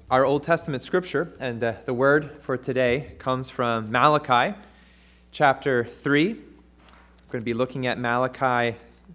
our Old Testament scripture, and the word for today comes from Malachi chapter 3. We're going to be looking at Malachi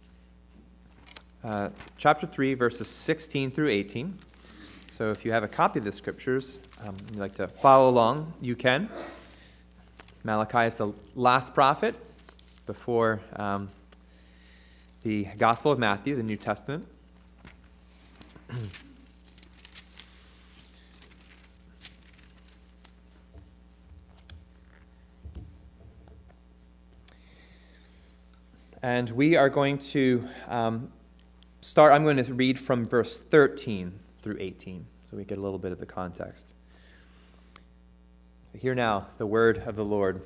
chapter 3, verses 16 through 18. So if you have a copy of the scriptures, you'd like to follow along, you can. Malachi is the last prophet before the Gospel of Matthew, the New Testament. And we are going to start, I'm going to read from verse 13 through 18, so we get a little bit of the context. Hear now the word of the Lord.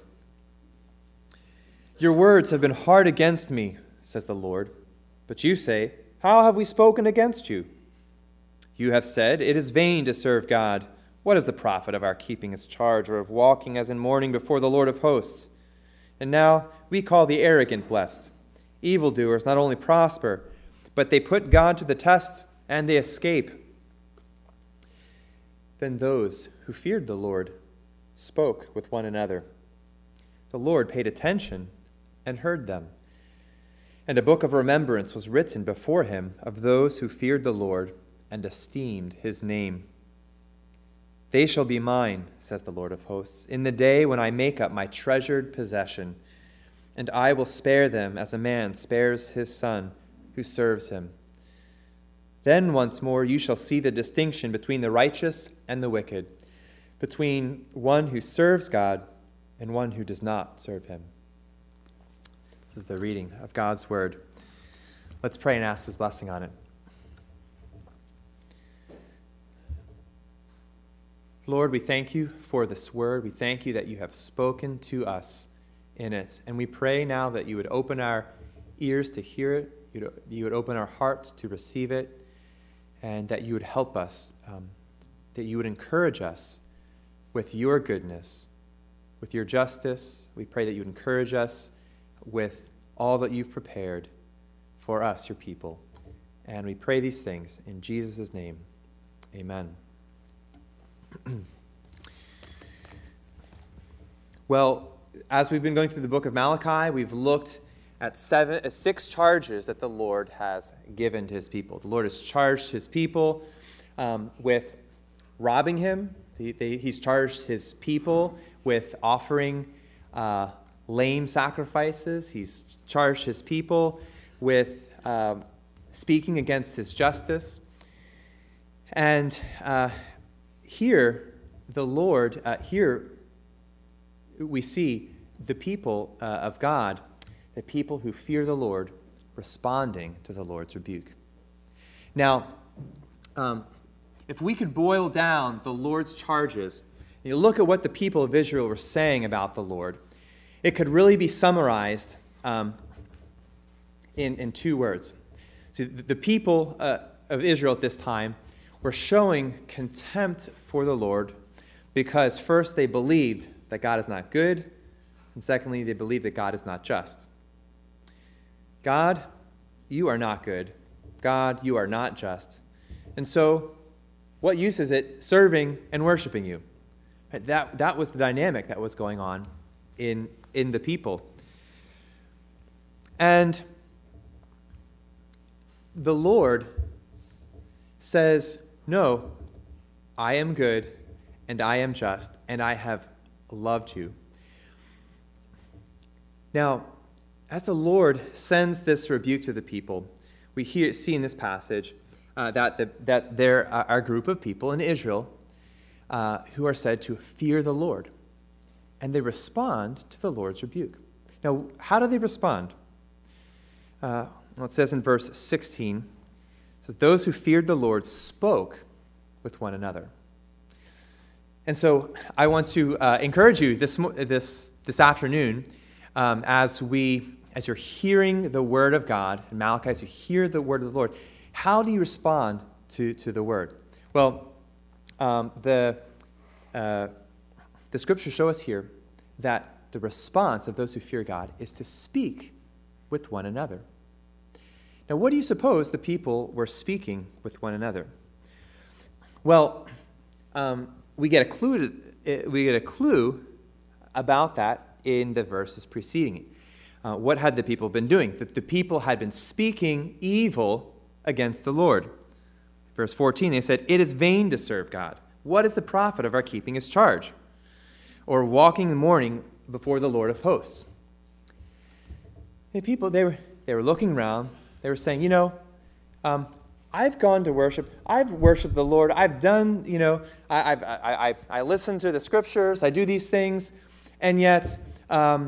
Your words have been hard against me, says the Lord. But you say, how have we spoken against you? You have said, it is vain to serve God. What is the profit of our keeping his charge, or of walking as in mourning before the Lord of hosts? And now we call the arrogant blessed. Evildoers not only prosper, but they put God to the test, and they escape. Then those who feared the Lord spoke with one another. The Lord paid attention and heard them. And a book of remembrance was written before him of those who feared the Lord and esteemed his name. They shall be mine, says the Lord of hosts, in the day when I make up my treasured possession. And I will spare them as a man spares his son who serves him. Then once more you shall see the distinction between the righteous and the wicked, between one who serves God and one who does not serve him. This is the reading of God's word. Let's pray and ask his blessing on it. Lord, we thank you for this word. We thank you that you have spoken to us in it. And we pray now that you would open our ears to hear it, you would open our hearts to receive it, and that you would help us, that you would encourage us with your goodness, with your justice. We pray that you would encourage us with all that you've prepared for us, your people. And we pray these things in Jesus' name. Amen. Well, as we've been going through the book of Malachi, we've looked at six charges that the Lord has given to his people. The Lord has charged his people with robbing him. He's charged his people with offering lame sacrifices. He's charged his people with speaking against his justice. And here, the Lord, here we see the people of God, the people who fear the Lord, responding to the Lord's rebuke. Now, if we could boil down the Lord's charges, you look at what the people of Israel were saying about the Lord, it could really be summarized in two words. See, the people of Israel at this time were showing contempt for the Lord because first they believed that God is not good, and secondly, they believed that God is not just. God, you are not good. God, you are not just. And so, what use is it serving and worshiping you? That was the dynamic that was going on in the people. And the Lord says, no, I am good, and I am just, and I have loved you. Now, as the Lord sends this rebuke to the people, we see in this passage that there are a group of people in Israel who are said to fear the Lord, and they respond to the Lord's rebuke. Now, how do they respond? Well, it says in verse 16, it says, those who feared the Lord spoke with one another. And so I want to encourage you this afternoon, as you're hearing the word of God in Malachi, as you hear the word of the Lord, how do you respond to the word? Well, the scriptures show us here that the response of those who fear God is to speak with one another. Now, what do you suppose the people were speaking with one another? Well, we get a clue about that in the verses preceding it. What had the people been doing? The people had been speaking evil against the Lord. Verse 14, they said, "It is vain to serve God. What is the profit of our keeping his charge, or walking in the morning before the Lord of hosts?" The people, they were looking around. They were saying, I've gone to worship. I've worshiped the Lord. I've done, I listen to the scriptures. I do these things, and yet, I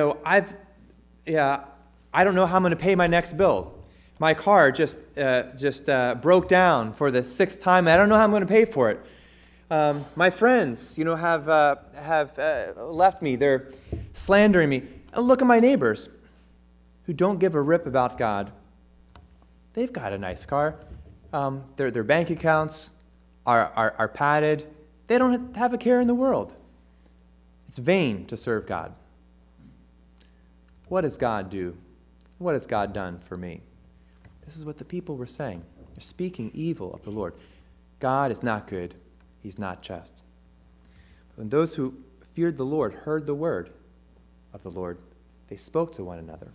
don't know how I'm going to pay my next bill. My car just broke down for the 6th time. I don't know how I'm going to pay for it. My friends, have left me. They're slandering me. And look at my neighbors who don't give a rip about God. They've got a nice car. Their bank accounts are padded. They don't have a care in the world. It's vain to serve God. What does God do? What has God done for me? This is what the people were saying. They're speaking evil of the Lord. God is not good. He's not just. When those who feared the Lord heard the word of the Lord, they spoke to one another.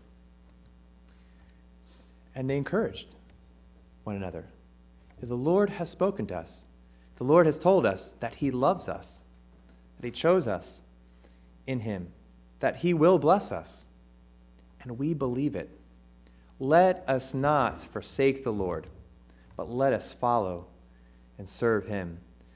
And they encouraged one another. The Lord has spoken to us. The Lord has told us that he loves us, that he chose us in him, that he will bless us. And we believe it. Let us not forsake the Lord, but let us follow and serve him.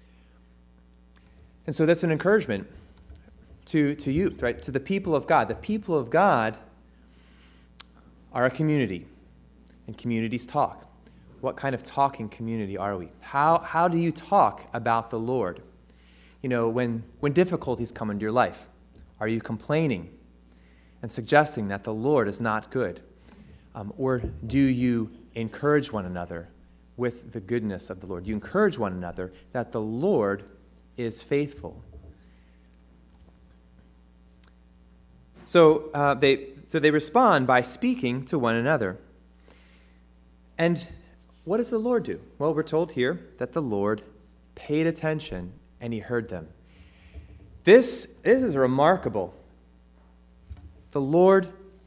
And so that's an encouragement to you, right? To the people of God. The people of God are a community, and communities talk. What kind of talking community are we? How do you talk about the Lord? When difficulties come into your life, are you complaining and suggesting that the Lord is not good? Or do you encourage one another with the goodness of the Lord? Do you encourage one another that the Lord is faithful? So they respond by speaking to one another. And what does the Lord do? Well, we're told here that the Lord paid attention and he heard them. This is remarkable. The Lord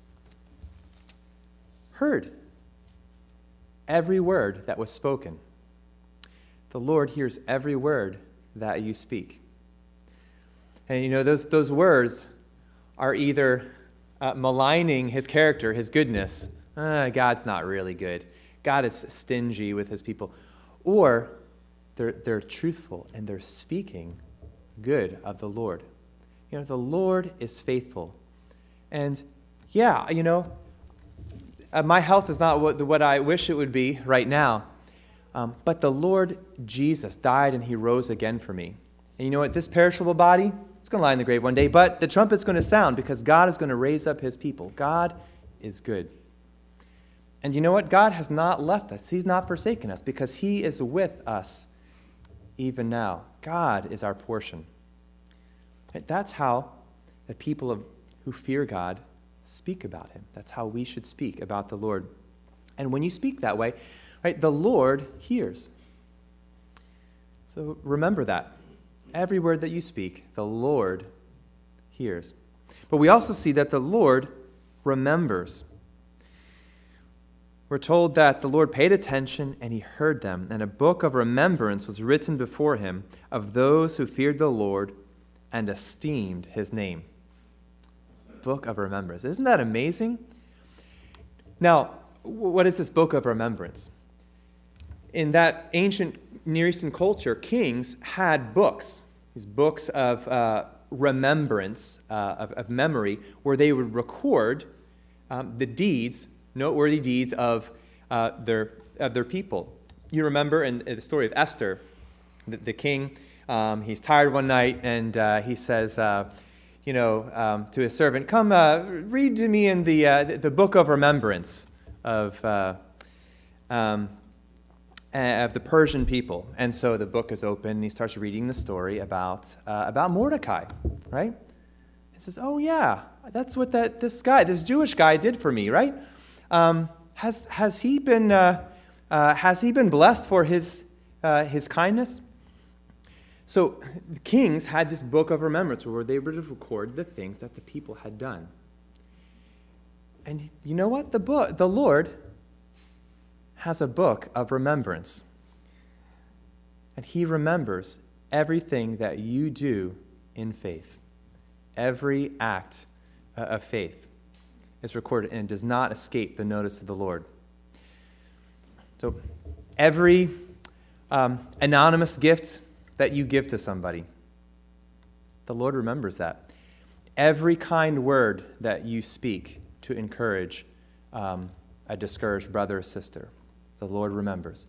heard every word that was spoken. The Lord hears every word that you speak. And those words are either maligning his character, his goodness. God's not really good. God is stingy with his people. Or they're truthful and they're speaking good of the Lord. The Lord is faithful. And my health is not what I wish it would be right now. But the Lord Jesus died and he rose again for me. And you know what? This perishable body, it's going to lie in the grave one day, but the trumpet's going to sound because God is going to raise up his people. God is good. And you know what? God has not left us. He's not forsaken us because he is with us even now. God is our portion. That's how the people who fear God speak about him. That's how we should speak about the Lord. And when you speak that way, right, the Lord hears. So remember that. Every word that you speak, the Lord hears. But we also see that the Lord remembers. We're told that the Lord paid attention and he heard them, and a book of remembrance was written before him of those who feared the Lord and esteemed his name. Book of remembrance. Isn't that amazing? Now, what is this book of remembrance? In that ancient Near Eastern culture, kings had books, these books of remembrance, of memory, where they would record the deeds, noteworthy deeds of their people. You remember in the story of Esther, the king, he's tired one night and he says, to his servant, "Come, read to me in the book of remembrance of the Persian people." And so the book is open, and he starts reading the story about Mordecai, right? He says, "Oh yeah, that's what this Jewish guy did for me, right? Has he been blessed for his kindness?" So the kings had this book of remembrance where they would record the things that the people had done. And you know what? The Lord has a book of remembrance. And he remembers everything that you do in faith. Every act of faith is recorded, and it does not escape the notice of the Lord. So every anonymous gift that you give to somebody, the Lord remembers that. Every kind word that you speak to encourage a discouraged brother or sister, the Lord remembers.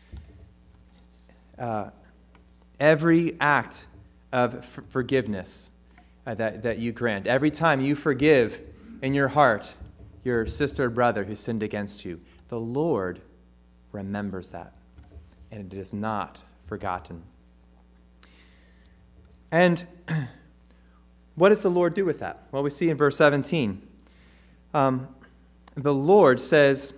Every act of forgiveness that you grant, every time you forgive in your heart your sister or brother who sinned against you, the Lord remembers that, and it is not forgotten. And what does the Lord do with that? Well, we see in verse 17. The Lord says,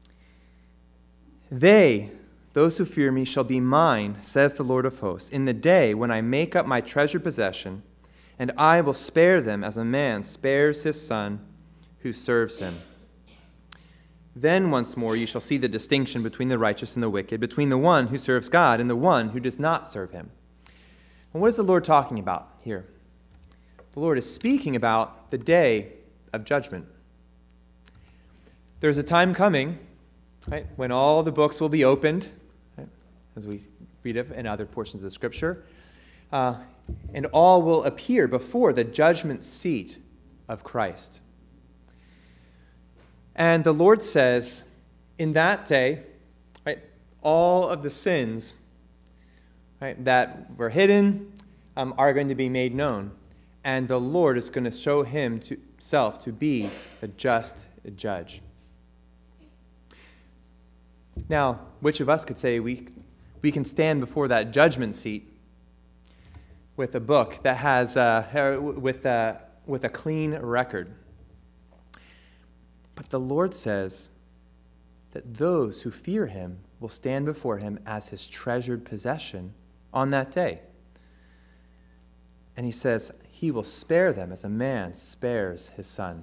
those who fear me, shall be mine, says the Lord of hosts, in the day when I make up my treasured possession, and I will spare them as a man spares his son who serves him. Then once more you shall see the distinction between the righteous and the wicked, between the one who serves God and the one who does not serve him. And what is the Lord talking about here? The Lord is speaking about the day of judgment. There's a time coming, right, when all the books will be opened, right, as we read of in other portions of the Scripture, and all will appear before the judgment seat of Christ. And the Lord says, in that day, right, all of the sins, right, that were hidden are going to be made known. And the Lord is going to show himself to be a just judge. Now, which of us could say we can stand before that judgment seat with a book that has with a clean record? But the Lord says that those who fear him will stand before him as his treasured possession on that day. And he says he will spare them as a man spares his son.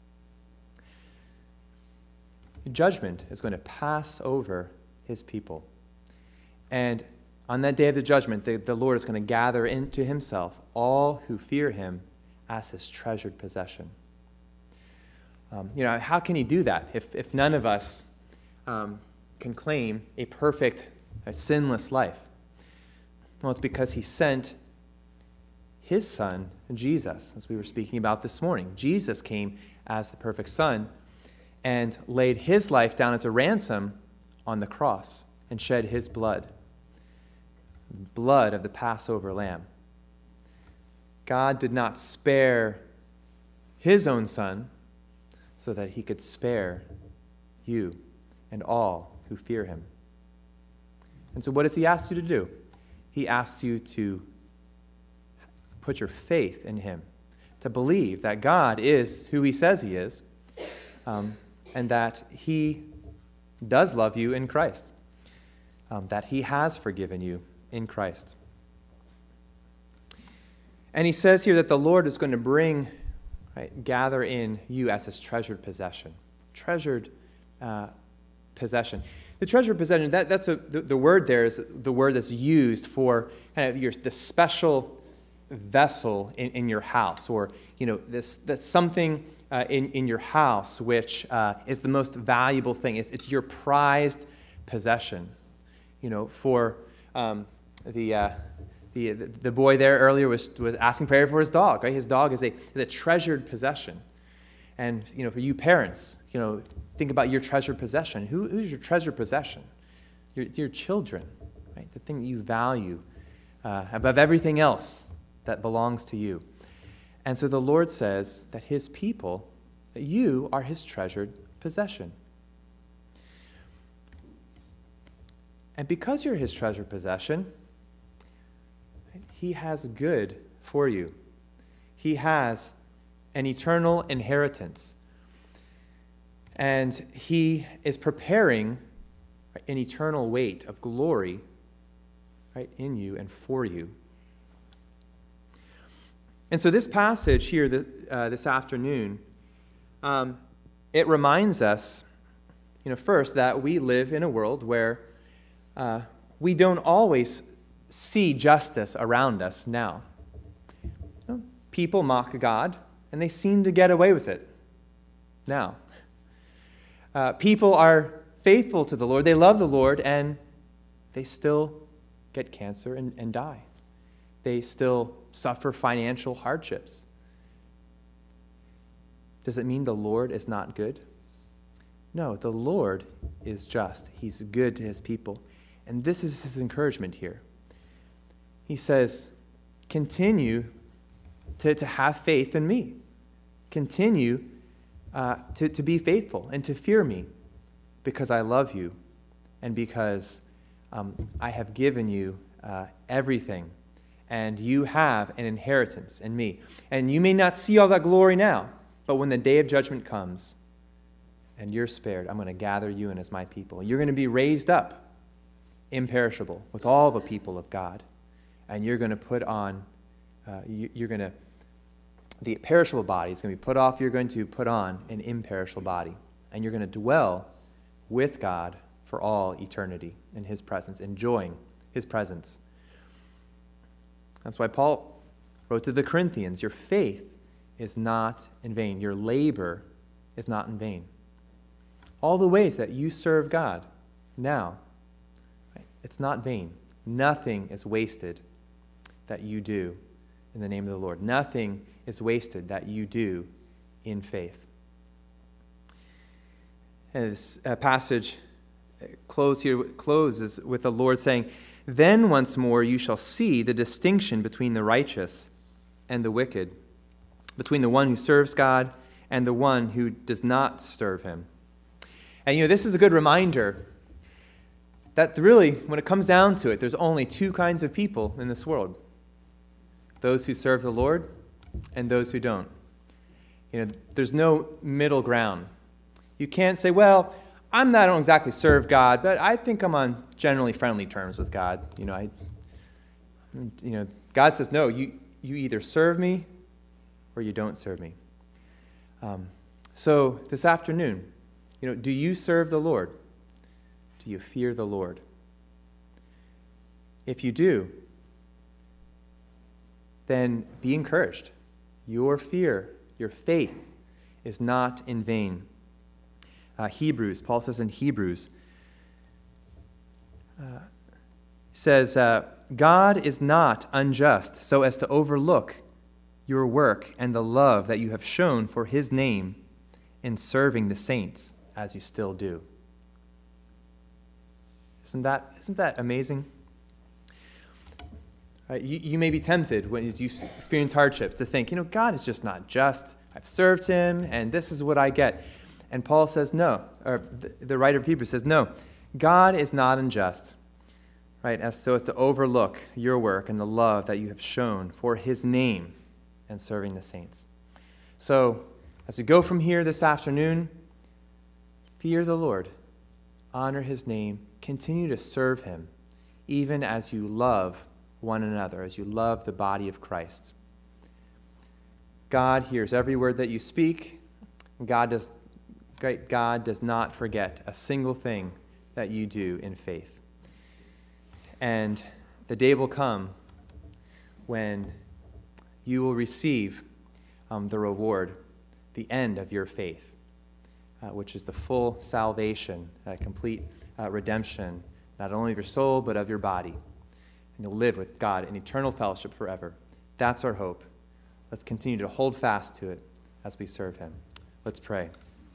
Judgment is going to pass over his people. And on that day of the judgment, the Lord is going to gather into himself all who fear him as his treasured possession. How can he do that if none of us can claim a perfect, sinless life? Well, it's because he sent his son, Jesus, as we were speaking about this morning. Jesus came as the perfect son and laid his life down as a ransom on the cross and shed his blood of the Passover lamb. God did not spare his own son so that he could spare you and all who fear him. And so what does he ask you to do? He asks you to put your faith in him, to believe that God is who he says he is, and that he does love you in Christ, that he has forgiven you in Christ. And he says here that the Lord is going to gather in you as his treasured possession. Treasured possession. The treasured possession, the word there is the word that's used for kind of the special vessel in your house, or that's something in your house which is the most valuable thing. It's your prized possession. For the boy there earlier was asking prayer for his dog. Right, his dog is a treasured possession. And for you parents, think about your treasured possession. Who's your treasured possession? Your children, right? The thing that you value above everything else that belongs to you. And so the Lord says that his people, that you are his treasured possession. And because you're his treasured possession, he has good for you. He has an eternal inheritance. And he is preparing an eternal weight of glory, right, in you and for you And so this passage here this afternoon, it reminds us, first that we live in a world where we don't always see justice around us now. People mock God, and they seem to get away with it now. People are faithful to the Lord, they love the Lord, and they still get cancer and die. They still suffer financial hardships. Does it mean the Lord is not good? No, the Lord is just. He's good to his people. And this is his encouragement here. He says, continue to have faith in me. Continue to be faithful and to fear me, because I love you and because I have given you everything, and you have an inheritance in me. And you may not see all that glory now, but when the day of judgment comes and you're spared, I'm going to gather you in as my people. You're going to be raised up imperishable with all the people of God, and you're going to put on, the perishable body is going to be put off. You're going to put on an imperishable body, and you're going to dwell with God for all eternity in his presence, enjoying his presence. That's why Paul wrote to the Corinthians, your faith is not in vain. Your labor is not in vain. All the ways that you serve God now, right, it's not vain. Nothing is wasted that you do in the name of the Lord. Nothing is wasted that you do in faith. And this passage closes with the Lord saying, then once more you shall see the distinction between the righteous and the wicked, between the one who serves God and the one who does not serve him. And this is a good reminder that really, when it comes down to it, there's only two kinds of people in this world. Those who serve the Lord and those who don't. There's no middle ground. You can't say, well, I don't exactly serve God, but I think I'm on generally friendly terms with God. God says, no, you either serve me or you don't serve me. So this afternoon, do you serve the Lord? Do you fear the Lord? If you do, then be encouraged. Your fear, your faith is not in vain. Paul says in Hebrews, says, God is not unjust so as to overlook your work and the love that you have shown for his name in serving the saints as you still do. Isn't that amazing? You may be tempted when you experience hardship to think, God is just not just. I've served him, and this is what I get. And Paul says no, or the writer of Hebrews says no. God is not unjust, right? So as to overlook your work and the love that you have shown for his name and serving the saints. So as we go from here this afternoon, fear the Lord, honor his name, continue to serve him, even as you love one another, as you love the body of Christ. God hears every word that you speak. God does not forget a single thing that you do in faith. And the day will come when you will receive the reward, the end of your faith, which is the full salvation, complete redemption, not only of your soul, but of your body. And you'll live with God in eternal fellowship forever. That's our hope. Let's continue to hold fast to it as we serve him. Let's pray.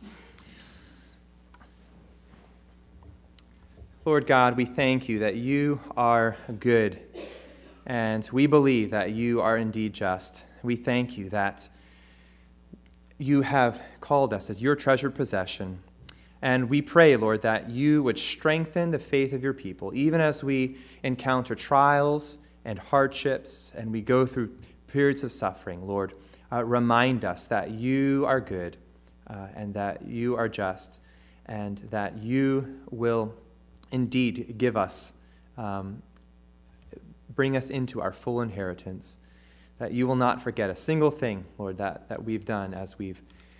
Lord God, we thank you that you are good, and we believe that you are indeed just. We thank you that you have called us as your treasured possession, and we pray, Lord, that you would strengthen the faith of your people, even as we encounter trials and hardships, and we go through periods of suffering. Lord, remind us that you are good, and that you are just, and that you will indeed give us, bring us into our full inheritance. that you will not forget a single thing, Lord, that we've done as we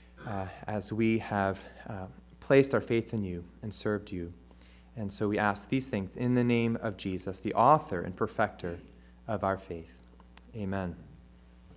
have placed our faith in you and served you. And so we ask these things in the name of Jesus, the author and perfecter of our faith. Amen.